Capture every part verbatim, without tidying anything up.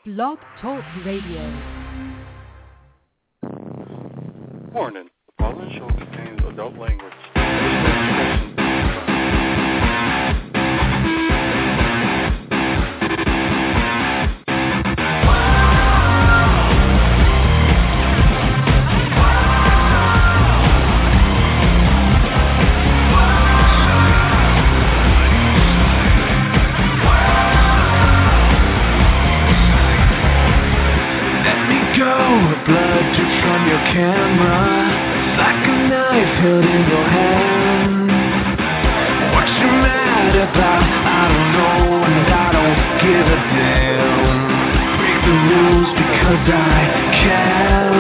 Blog Talk Radio. Warning. The following show contains adult language. Blood drips from your camera. It's like a knife held in your hand. What you mad about? I don't know and I don't give a damn. Break the rules because I can.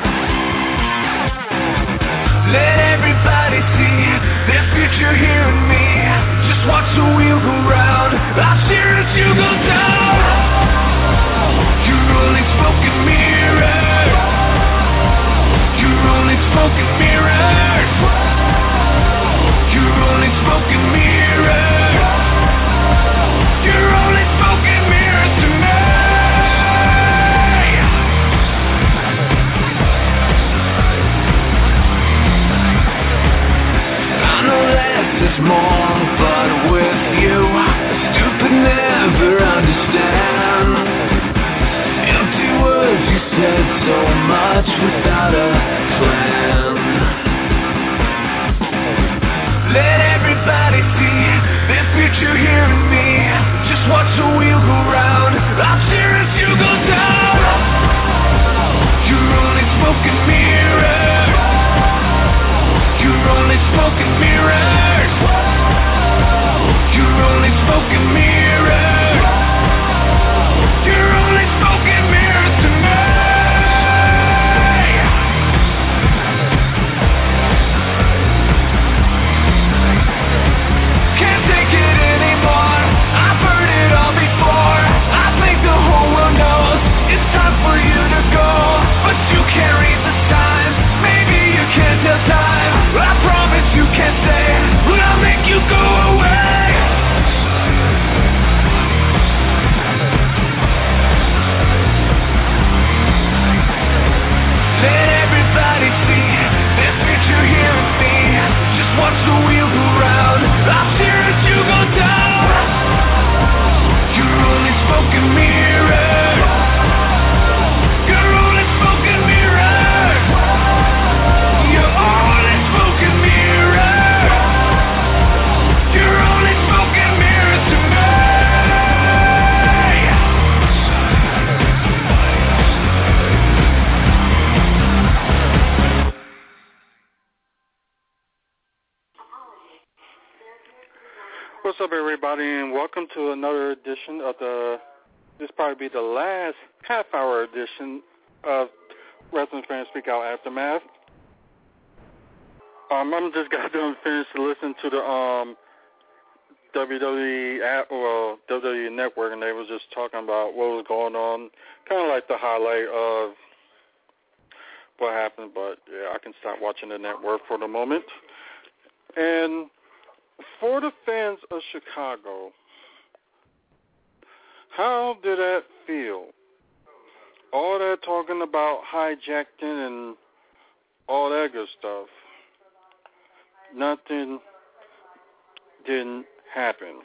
Let everybody see their future here in me. Just watch the wheel go round. I'll steer as you go down. You're only smoking mirror. Smoke and mirrors. You're only smoke and mirrors. You're only smoke and mirrors tonight. I know less is more, but with you, stupid never understand. Empty words, you said so much without a plan. Let everybody see their future here in me. Just watch the wheel go round. I'll steer as you go down. You're only smoking mirrors. You're only smoking mirrors. You're only smoking mirrors. You're only smoking mirrors tonight. What's up, everybody, and welcome to another edition of the, this probably be the last half-hour edition of Wrestling Fans Speak Out Aftermath. Um, I'm just got done finished to listen to the um, W W E app, well, W W E Network, and they was just talking about what was going on, kind of like the highlight of what happened, but yeah, I can stop watching the network for the moment. And for the fans of Chicago, how did that feel? All that talking about hijacking and all that good stuff. Nothing didn't happen.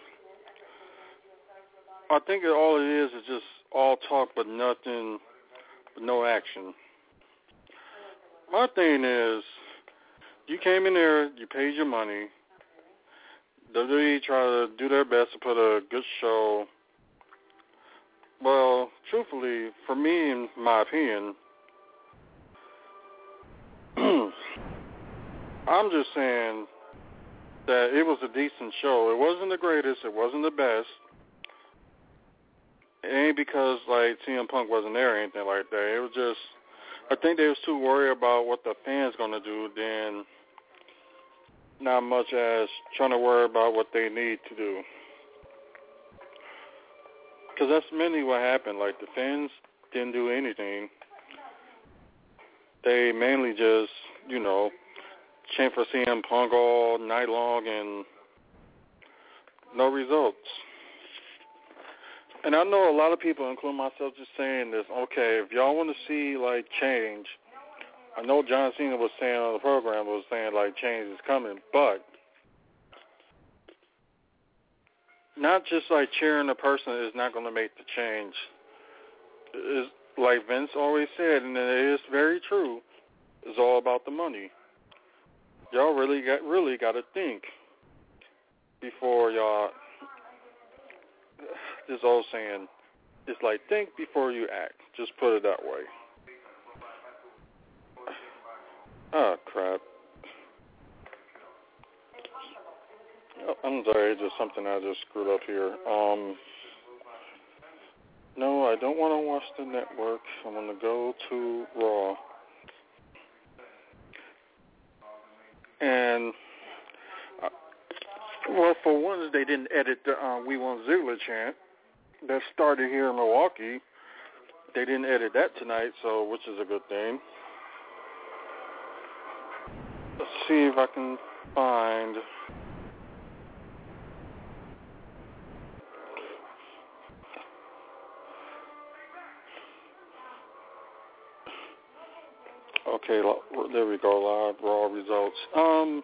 I think all it is is just all talk but nothing, but no action. My thing is, you came in there, you paid your money. W W E try to do their best to put a good show. Well, truthfully, for me, in my opinion, I'm just saying that it was a decent show. It wasn't the greatest. It wasn't the best. It ain't because, like, C M Punk wasn't there or anything like that. It was just, I think they was too worried about what the fans going to do than not much as trying to worry about what they need to do. Because that's mainly what happened. Like, the fans didn't do anything. They mainly just, you know, chant for C M Punk all night long and no results. and I know a lot of people, including myself, just saying this, okay, if y'all want to see, like, change, I know John Cena was saying on the program, was saying, like, change is coming, but not just, like, cheering a person is not going to make the change. It's, like Vince always said, and it is very true, it's all about the money. Y'all really got really got to think before y'all, this old saying, it's like think before you act. Just put it that way. Oh, crap. Oh, I'm sorry, it's just something I just screwed up here. Um, no, I don't want to watch the network. I'm going to go to Raw. And, uh, well, for one, they didn't edit the uh, We Want Ziggler chant that started here in Milwaukee. They didn't edit that tonight, so which is a good thing. Let's see if I can find... Okay, there we go, live Raw results. Um,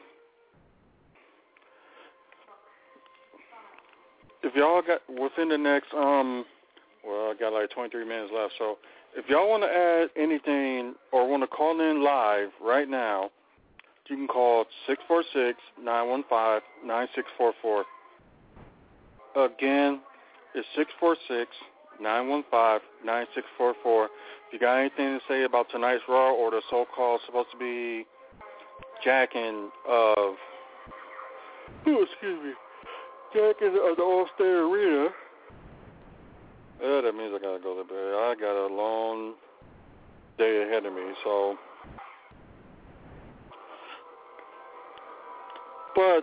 if y'all got, within the next, um, well, I got like twenty-three minutes left, so if y'all want to add anything or want to call in live right now, you can call six four six, nine one five, nine six four four. Again, it's six four six, nine one five, nine six four four. If you got anything to say about tonight's Raw or the so-called supposed to be jacking of, oh, excuse me, jacking of the All-State Arena, yeah, that means I got to go to bed. I got a long day ahead of me, so. But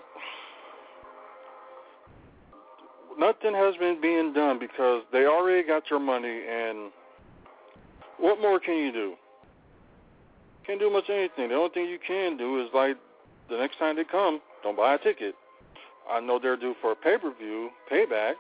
nothing has been being done because they already got your money, and what more can you do? Can't do much anything. The only thing you can do is, like, the next time they come, don't buy a ticket. I know they're due for a pay-per-view, payback.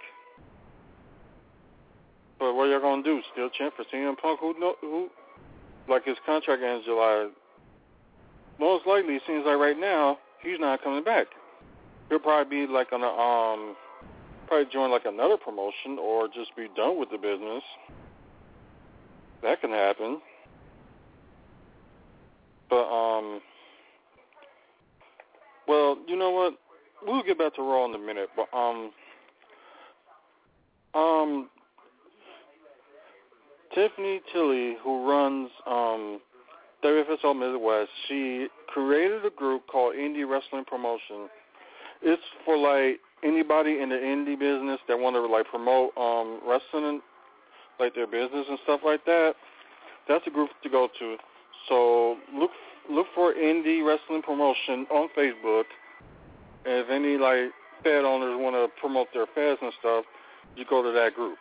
But what are y'all going to do? Still chant for C M Punk? Who, know, who, like, his contract ends July. Most likely, it seems like right now, he's not coming back. He'll probably be, like, on a, um, probably join, like, another promotion or just be done with the business. That can happen. But, um, well, you know what? We'll get back to Raw in a minute. But, um, um, Tiffany Tilley, who runs, um, W F S L Midwest, she created a group called Indie Wrestling Promotion. It's for, like, anybody in the indie business that want to, like, promote, um, wrestling, like, their business and stuff like that. That's a group to go to. So look look for Indie Wrestling Promotion on Facebook. And if any, like, Fed owners want to promote their feds and stuff, you go to that group.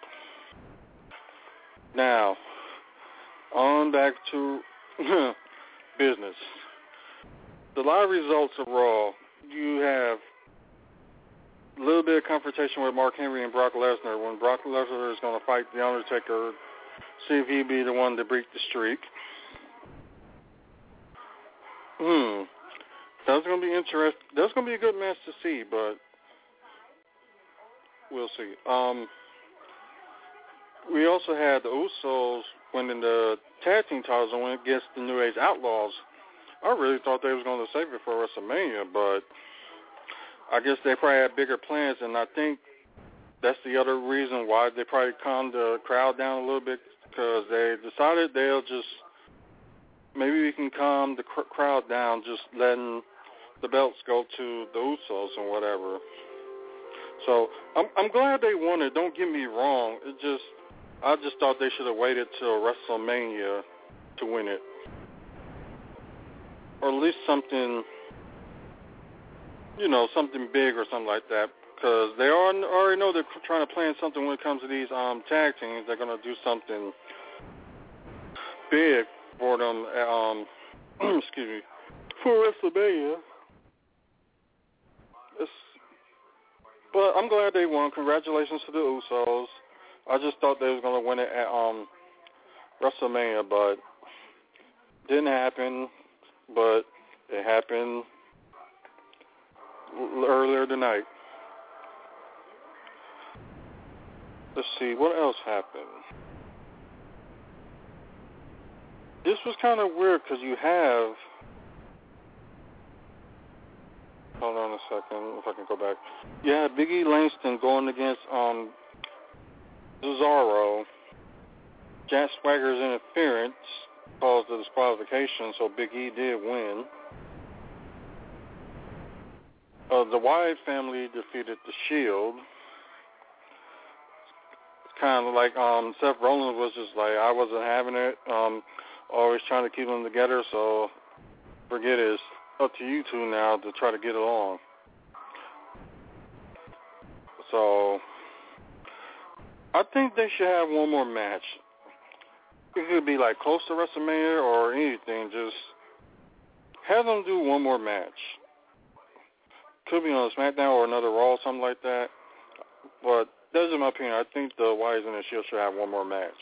Now, on back to business. The live results of Raw, you have a little bit of confrontation with Mark Henry and Brock Lesnar when Brock Lesnar is going to fight The Undertaker, see if he'd be the one to break the streak. Hmm. That's going to be interesting. That's going to be a good match to see, but we'll see. Um, we also had the Usos winning the tag team titles and went against the New Age Outlaws. I really thought they was going to save it for WrestleMania, but I guess they probably had bigger plans, and I think that's the other reason why they probably calmed the crowd down a little bit, because they decided they'll just, maybe we can calm the cr- crowd down just letting the belts go to the Usos and whatever. So I'm, I'm glad they won it. Don't get me wrong. It just, I just thought they should have waited till WrestleMania to win it. Or at least something, you know, something big or something like that. Because they are, already know they're trying to plan something when it comes to these um, tag teams. They're going to do something big for them, um, excuse me, for WrestleMania. It's, but I'm glad they won. Congratulations to the Usos. I just thought they was gonna win it at um WrestleMania, but didn't happen. But it happened l- earlier tonight. Let's see, what else happened? This was kind of weird because you have... Hold on a second, if I can go back. You have Big E Langston going against um, Cesaro. Jack Swagger's interference caused the disqualification, so Big E did win. Uh, the Wyatt family defeated the Shield. It's kind of like um, Seth Rollins was just like, I wasn't having it. Um, always trying to keep them together, so forget it. It's up to you two now to try to get along. So I think they should have one more match. It could be like close to WrestleMania or anything. Just have them do one more match. Could be on a SmackDown or another Raw, something like that. But that's in my opinion. I think the Wyatts and the Shield should have one more match.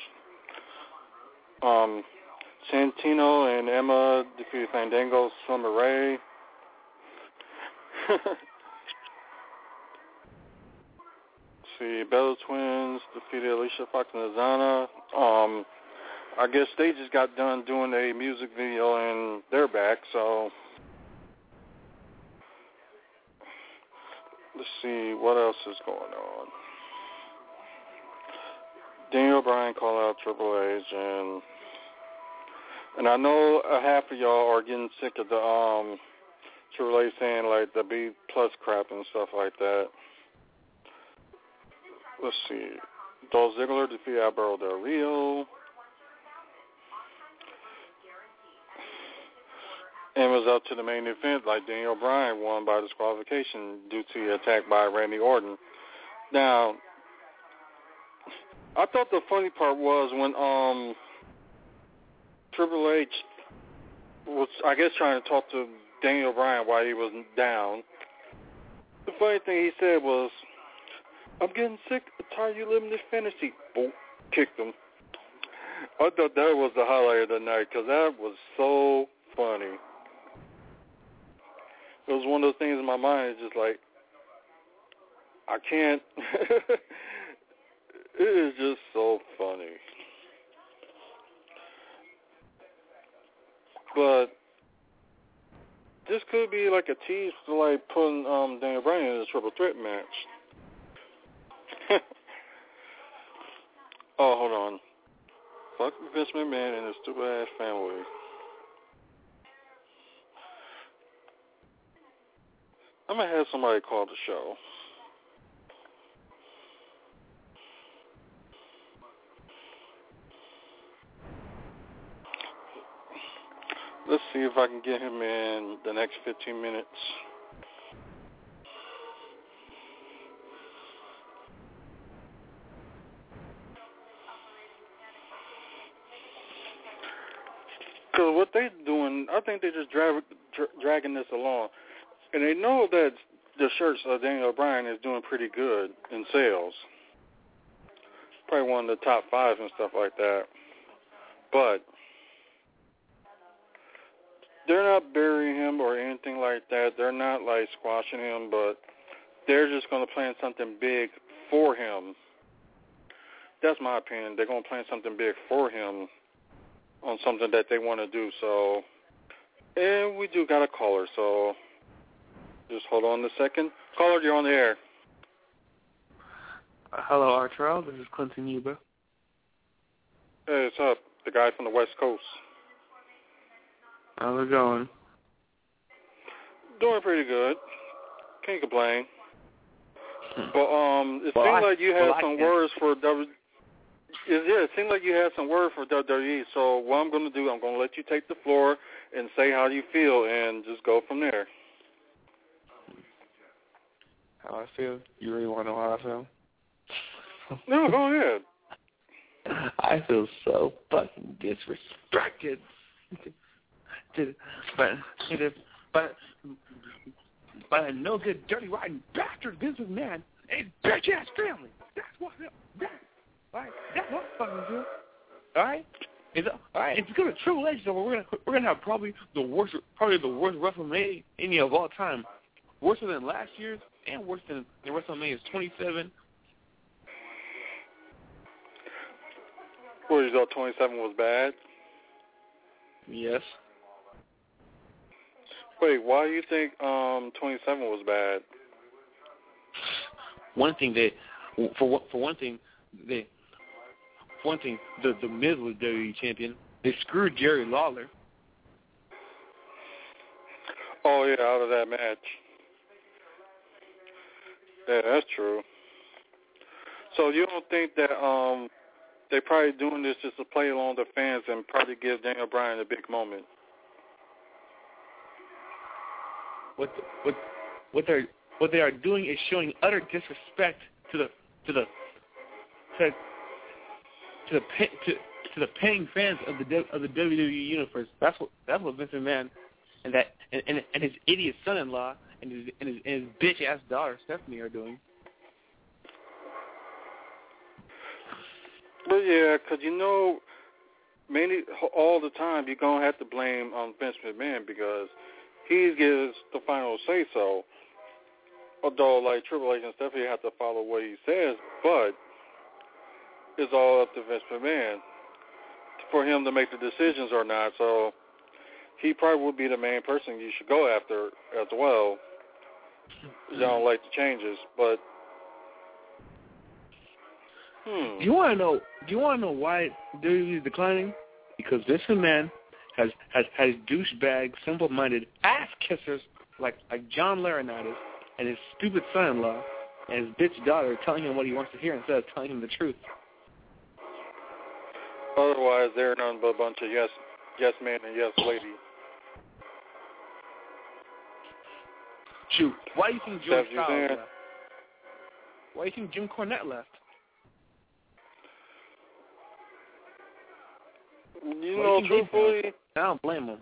Um, Santino and Emma defeated Fandango, Summer Rae. See, Bella Twins defeated Alicia Fox and Azana. Um, I guess they just got done doing a music video and they're back, so let's see what else is going on. Daniel Bryan called out Triple H, and and I know a half of y'all are getting sick of the um Triple H saying like the B plus crap and stuff like that. Let's see. Dolph Ziggler defeated Alberto Del Rio. And was up to the main event like Daniel Bryan won by disqualification due to the attack by Randy Orton. Now, I thought the funny part was when um Triple H was, I guess, trying to talk to Daniel Bryan while he was down. The funny thing he said was, I'm getting sick and tired of you living this fantasy. Boom, kicked him. I thought that was the highlight of the night because that was so funny. It was one of those things in my mind. It's just like, I can't. It is just so funny. But this could be like a tease to like putting um, Daniel Bryan in a triple threat match. Oh, hold on. Fuck Vince McMahon and his stupid ass family. I'm gonna have somebody call the show. Let's see if I can get him in the next fifteen minutes. Because what they're doing, I think they're just drag, dra- dragging this along. And they know that the shirts of Daniel Bryan is doing pretty good in sales. Probably one of the top five and stuff like that. But they're not burying him or anything like that. They're not, like, squashing him, but they're just going to plan something big for him. That's my opinion. They're going to plan something big for him on something that they want to do. So, and we do got a caller, so just hold on a second. Caller, you're on the air. Uh, hello, Artrell. This is Clinton Yuba. Hey, what's up? The guy from the West Coast. How's it going? Doing pretty good. Can't complain. But um, it well, seemed I, like you had well, some words for W. Yeah, it seemed like you had some words for W W E. So what I'm going to do, I'm going to let you take the floor and say how you feel, and just go from there. How I feel? You really want to know how I feel? No, go ahead. I feel so fucking disrespected. but, but, but a no good, dirty, rotten bastard Vince McMahon and bitch ass family. That's what. That, All right, that's what I'm fucking do. All right, it's all right. It's gonna Triple H though. We're gonna we're gonna have probably the worst, probably the worst WrestleMania of all time, worse than last year's and worse than the WrestleMania's twenty-seven. What, you thought twenty-seven was bad? Yes. Wait, why do you think um, twenty-seven was bad? One thing that, for for one thing, they, for one thing, the the Miz was W W E champion. They screwed Jerry Lawler. Oh yeah, out of that match. Yeah, that's true. So you don't think that um, they probably doing this just to play along the fans and probably give Daniel Bryan a big moment? What the, what what they're what they are doing is showing utter disrespect to the to the to to the pay, to, to the paying fans of the of the W W E universe. That's what that's what Vince McMahon and that and, and, and his idiot son-in-law and his and his, and his bitch ass daughter Stephanie are doing. But yeah, because you know, mainly all the time you're gonna have to blame on um, Vince McMahon because he gives the final say so. Although, like, Triple H and Stephanie have to follow what he says, but it's all up to Vince McMahon for him to make the decisions or not. So he probably would be the main person you should go after as well. You don't like the changes, but hmm. Do you want to know? Do you want to know why W W E is declining? Because Vince McMahon has has has douchebag, simple-minded ass kissers like like John Laurinaitis and his stupid son-in-law and his bitch daughter telling him what he wants to hear instead of telling him the truth. Otherwise, they're none but a bunch of yes yes man and yes lady. Shoot, why do you think George That's Charles left? Why do you think Jim Cornette left? You why know, you truthfully, I don't blame him.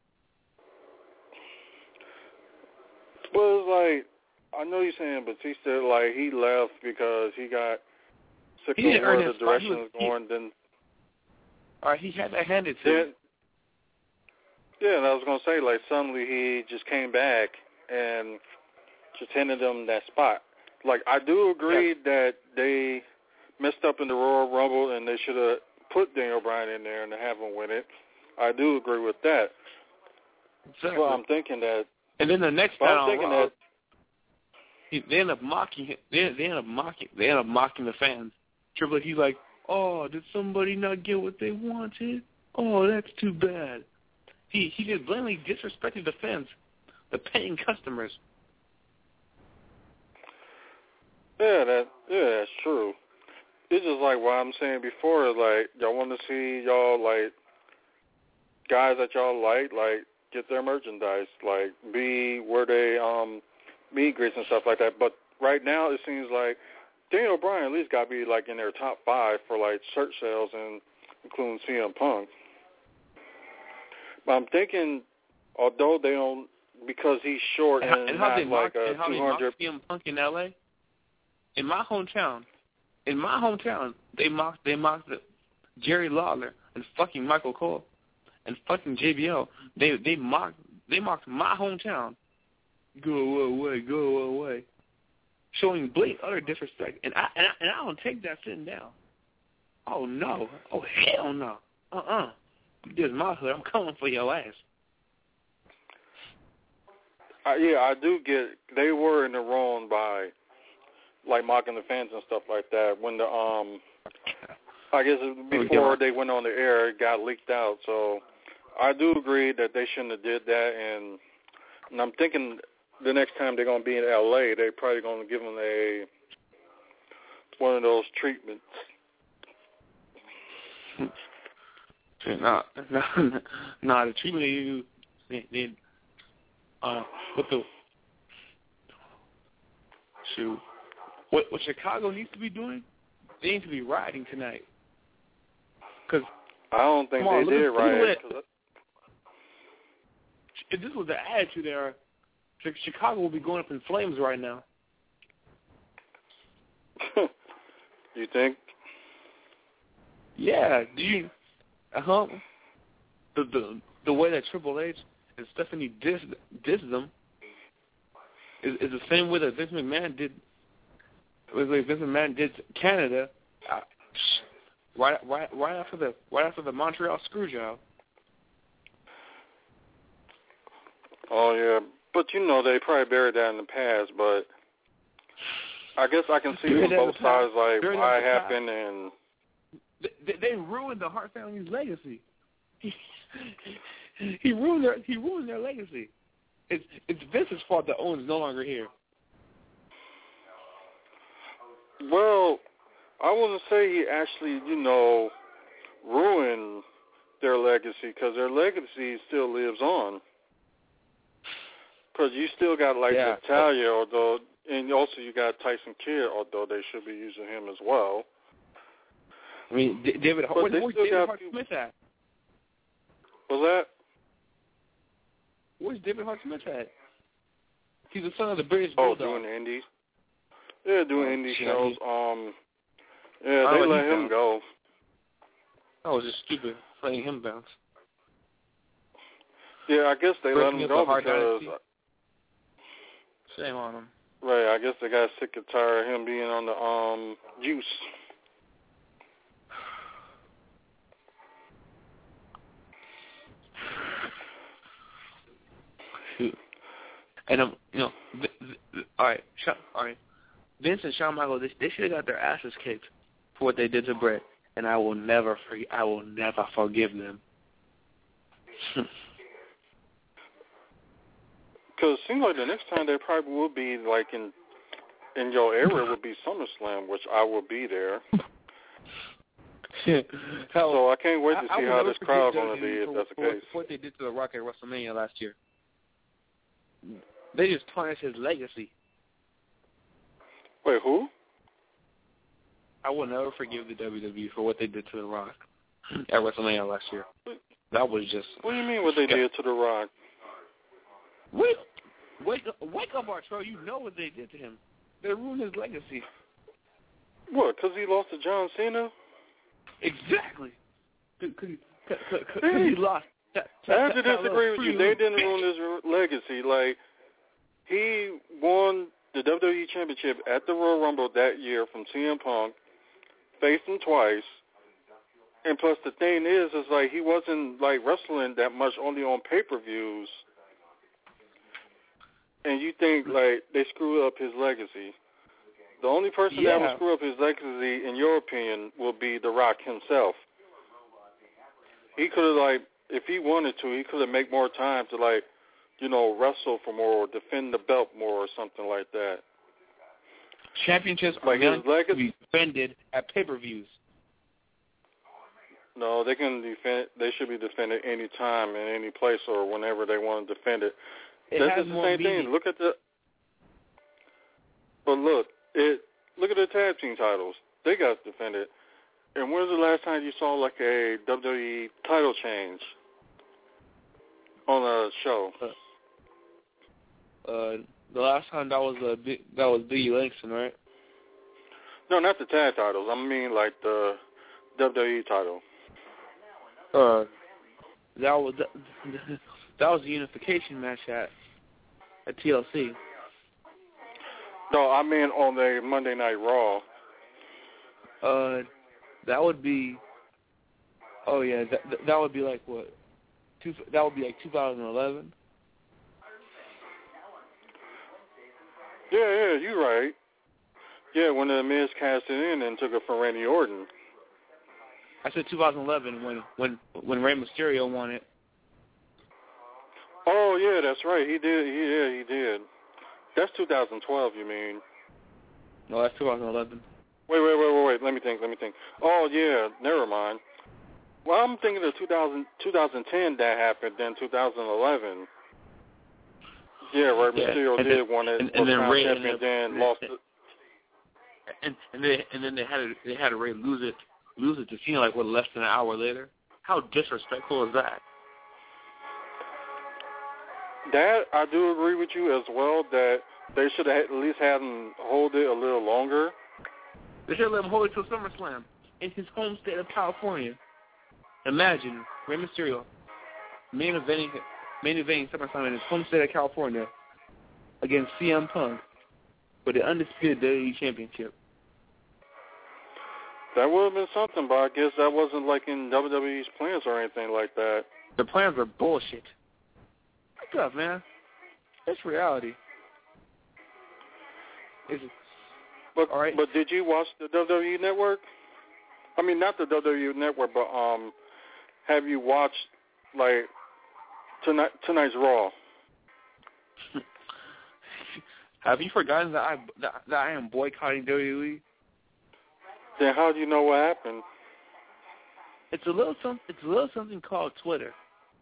Well, it's like, I know you're saying Batista, like, he left because he got sick He of where the direction was going. Then, all right, he had that handed to him. Yeah, and I was going to say, like, suddenly he just came back and just handed them that spot. Like, I do agree yeah. that they messed up in the Royal Rumble and they should have put Daniel Bryan in there and have him win it. I do agree with that. Exactly. Well, I'm thinking that. And then the next time I'm thinking Raw, that he, they end up mocking him. They, they end up mocking. They end up mocking the fans. Triple H, he's like, "Oh, did somebody not get what they wanted? Oh, that's too bad." He he just blatantly disrespected the fans, the paying customers. Yeah, that yeah, that's true. It's just like what I'm saying before. Like, y'all want to see y'all like guys that y'all like, like get their merchandise, like be where they um meet greets and stuff like that. But right now, it seems like Daniel Bryan at least got to be like in their top five for like search sales, and including C M Punk. But I'm thinking, although they don't, because he's short and, and, and how not they like mock, a and how two hundred. they mock C M Punk in L A. In my hometown, in my hometown, they mocked they mocked the Jerry Lawler and fucking Michael Cole and fucking J B L. They they mocked they mocked my hometown. Go away, go away, showing blatant utter disrespect. And I and I, and I don't take that sitting down. Oh no, oh hell no, uh uh-uh. uh. This is my hood. I'm coming for your ass. Uh, yeah, I do get. They were in the wrong by, like, mocking the fans and stuff like that. When the um, I guess before they went on the air, it got leaked out. So I do agree that they shouldn't have did that. And, and I'm thinking the next time they're gonna be in L A, they're probably gonna give them a one of those treatments. No, no, no. The treatment they do, they, they uh, what the shoot, what what Chicago needs to be doing, they need to be rioting tonight. Cause I don't think on, they did at, riot. If this was the attitude there, Chicago will be going up in flames right now. You think? Yeah, do you? Uh huh. The the the way that Triple H and Stephanie diss diss them is, is the same way that Vince McMahon did. Was like Vince McMahon did Canada, uh, right right right after the right after the Montreal Screwjob. Oh yeah, but you know they probably buried that in the past. But I guess I can see from both sides, like why it happened, and they, they ruined the Hart family's legacy. He, he ruined their he ruined their legacy. It's it's Vince's fault that Owen's no longer here. Well, I wouldn't say he actually, you know, ruined their legacy, because their legacy still lives on. Because you still got, like, yeah. Natalya, although, and also you got Tyson Kidd, although they should be using him as well. I mean, D- David, but where's David got, Hart Smith at? What's that? Where's David Hart Smith at? He's the son of the British Oh, Bulldog. doing the indies? Yeah, doing oh, indie shit, shows. he, Um, yeah, they let him go. That was just stupid, letting him bounce. Yeah, I guess they Breaking let him go because... Dynasty. Shame on him. Right, I guess they got sick and tired of him being on the um juice. Shoot. And um, you know, th- th- all right, Sh- all right. Vince and Shawn Michaels, they, they should have got their asses kicked for what they did to Bret, and I will never forgive. I will never forgive them. Because it seems like the next time they probably will be like in in your area would be SummerSlam, which I will be there. Hell, so I can't wait to I, see I how this crowd's going to be if for, that's the for, case. For what they did to The Rock at WrestleMania last year. They just tarnished his legacy. Wait, who? I will never forgive the W W E for what they did to The Rock at WrestleMania last year. That was just... What do you mean what they did to The Rock? Wake, wake, up, wake up, Arturo. You know what they did to him. They ruined his legacy. What, because he lost to John Cena? Exactly. Because he lost. I have to disagree with you. They didn't ruin his legacy. Like, he won the W W E Championship at the Royal Rumble that year from C M Punk, faced him twice, and plus the thing is, is like he wasn't like wrestling that much, only on pay-per-views, and you think like they screwed up his legacy. The only person yeah. that would screw up his legacy, in your opinion, will be The Rock himself. He could have, like, if he wanted to, he could have made more time to, like, you know, wrestle for more or defend the belt more or something like that. Championships like are his legacy, to be defended at pay-per-views. No, they can defend. They should be defended any time, in any place, or whenever they want to defend it. It That's has the more same meaning. thing. Look at the. But look, it. Look at the tag team titles. They got defended. And when's the last time you saw like a W W E title change on a show? Uh, uh, the last time that was a big, that was Biggie Langston, right? No, not the tag titles. I mean like the W W E title. Uh, that was that, that was the unification match at at T L C. No, I mean on the Monday Night Raw. Uh, that would be. Oh yeah, that that would be like what? Two, that would be like two thousand eleven. Yeah, yeah, you're right. Yeah, when the Miz cashed it in and took it from Randy Orton. I said two thousand eleven when when when Rey Mysterio won it. Oh yeah, that's right. He did. He, yeah, he did. That's two thousand twelve. You mean? No, that's two thousand eleven. Wait, wait, wait, wait, wait. Let me think. Let me think. Oh yeah, never mind. Well, I'm thinking of two thousand, twenty ten that happened. Then two thousand eleven. Yeah, right. Yeah. Mysterio and did then, won it. And, and then Ray champion, and then, then lost it. And and they and then they had to, they had to Ray lose it lose it to Cena like what less than an hour later. How disrespectful is that? That I do agree with you as well. That they should have at least had him hold it a little longer. They should have let him hold it till SummerSlam. in his home state of California. Imagine Rey Mysterio main eventing, main eventing SummerSlam in his home state of California against C M Punk for the undisputed W W E Championship. That would have been something, but I guess that wasn't like in W W E's plans or anything like that. The plans are bullshit. What's up, man? It's reality. It's, but all right. but did you watch the W W E Network? I mean, not the W W E Network, but um, have you watched like tonight tonight's Raw? Have you forgotten that I that, that I am boycotting W W E? Then how do you know what happened? It's a little some. It's a little something called Twitter.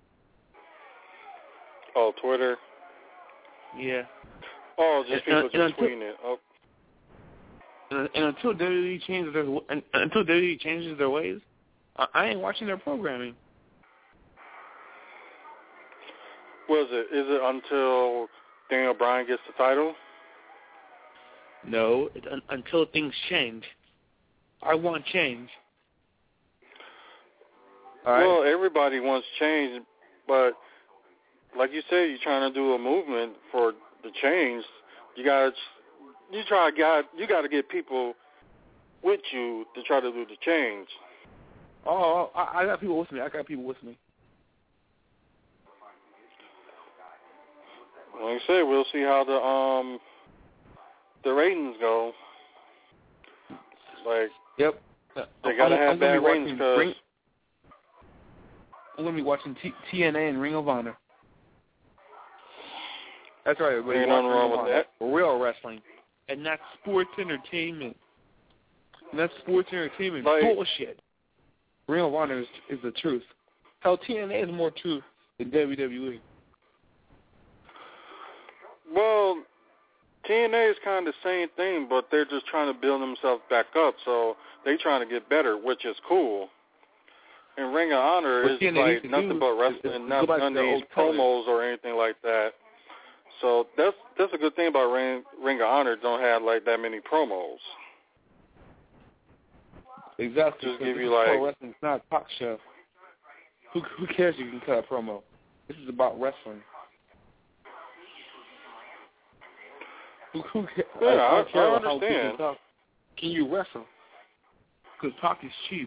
Oh, Twitter. Yeah. Oh, just people and, just and tweeting it. Oh. And, and until W W E changes their and, until W W E changes their ways, I, I ain't watching their programming. Was it? Is it until Daniel Bryan gets the title? No, it, un, until things change. I want change. All right? Well, everybody wants change, but like you said, you're trying to do a movement for the change. You got you try got you got to get people with you to try to do the change. Oh, I, I got people with me. I got people with me. Like I said, we'll see how the um the ratings go. Like, yep, they gotta I'm, have I'm bad ratings because I'm gonna be watching T- TNA and Ring of Honor. That's right, everybody. Ain't nothing wrong with that. Real wrestling, and that's sports entertainment. And that's sports entertainment like, bullshit. Ring of Honor is, is the truth. Hell, T N A is more truth than W W E. Well, T N A is kind of the same thing, but they're just trying to build themselves back up, so they're trying to get better, which is cool. And Ring of Honor what is T N A like nothing but wrestling, not none of these promos or anything like that. So that's that's a good thing about Ring, Ring of Honor. Don't have like that many promos. Exactly. Just give this you is like wrestling. It's not a talk show. Who who cares if you can cut a promo? This is about wrestling. Who, who cares? Yeah, I, I, I, care I how people understand. talk. Can you wrestle? Because talk is cheap.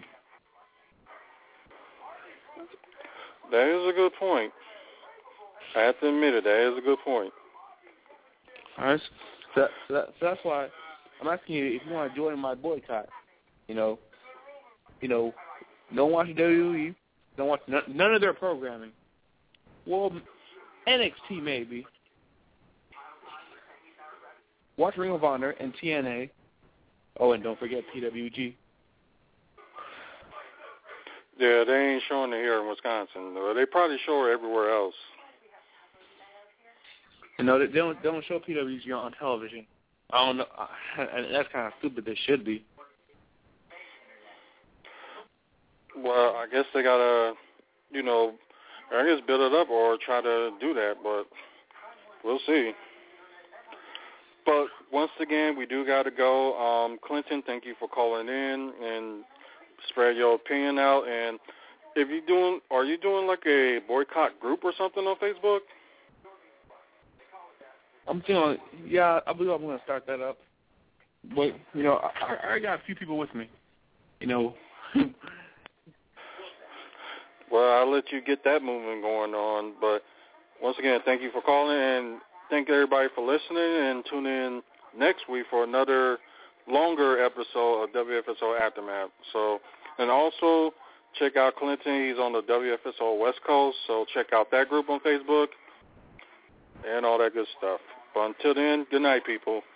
That is a good point. I have to admit it. That is a good point. All right. So, that, so, that, so that's why I'm asking you if you want to join my boycott. You know, you know, don't watch W W E. Don't watch none, none of their programming. Well, N X T maybe. Watch Ring of Honor and T N A. Oh, and don't forget P W G. Yeah, they ain't showing it here in Wisconsin. They probably show it everywhere else. You know, they don't they don't show P W G on television. I don't know, and that's kind of stupid. They should be. Well, I guess they gotta, you know, I guess build it up or try to do that, but we'll see. But once again, we do gotta go. Um, Clinton, thank you for calling in and spread your opinion out. And if you doing, are you doing like a boycott group or something on Facebook? I'm feeling, yeah, I believe I'm going to start that up. But, you know, I, I got a few people with me, you know. Well, I'll let you get that movement going on. But once again, thank you for calling, and thank everybody for listening, and tune in next week for another longer episode of W F S O Aftermath. So, and also check out Clinton. He's on the W F S O West Coast, so check out that group on Facebook and all that good stuff. But until then, good night, people.